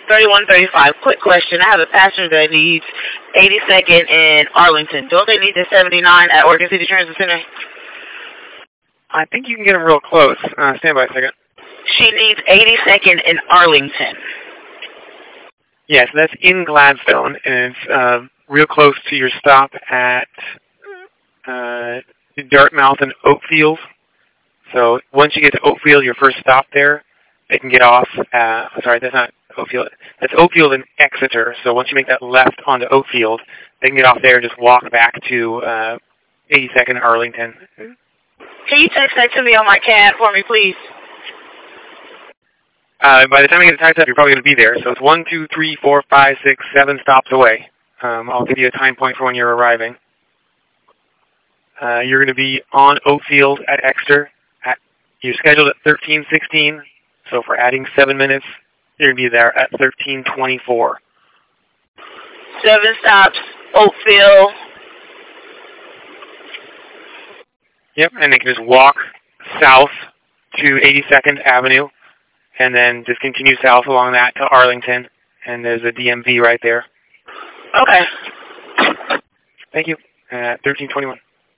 3135. Quick question. I have a passenger that needs 82nd in Arlington. Don't they need the 79 at Oregon City Transit Center? I think you can get them real close. Stand by a second. She needs 82nd in Arlington. Yes, that's in Gladstone, and it's real close to your stop at Dartmouth and Oakfield. So once you get to Oakfield, your first stop there, they can get off. Sorry, that's not Oakfield. That's Oakfield and Exeter. So once you make that left onto Oakfield, they can get off there and just walk back to 82nd Arlington. Can you text that to me on my cab for me, please? By the time I get the taxi up, you're probably going to be there. So it's 1, 2, 3, 4, 5, 6, 7 stops away. I'll give you a time point for when you're arriving. You're going to be on Oakfield at Exeter. You're scheduled at 13:16. So for adding 7 minutes, you're going to be there at 13:24. 7 stops, Oakfield. Yep, and they can just walk south to 82nd Avenue, and then just continue south along that to Arlington, and there's a DMV right there. Okay. Thank you. 13:21.